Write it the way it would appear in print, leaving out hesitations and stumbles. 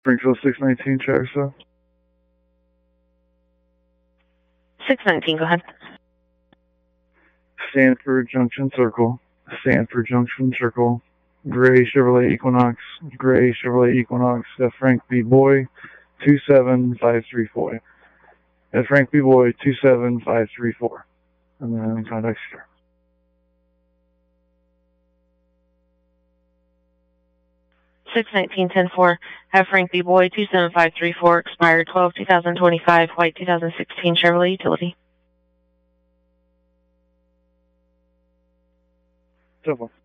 Springfield 619, Chickasaw. 619, go ahead. Stanford Junction Circle. Stanford Junction Circle. Gray Chevrolet Equinox. Gray Chevrolet Equinox. Frank B. Boy, 27534. Frank B. Boy, 27534. And then contact Star. Six 19-10-4. Have Frank B. Boy, 27534, expired 12/2025, white 2016 Chevrolet Utility. So far.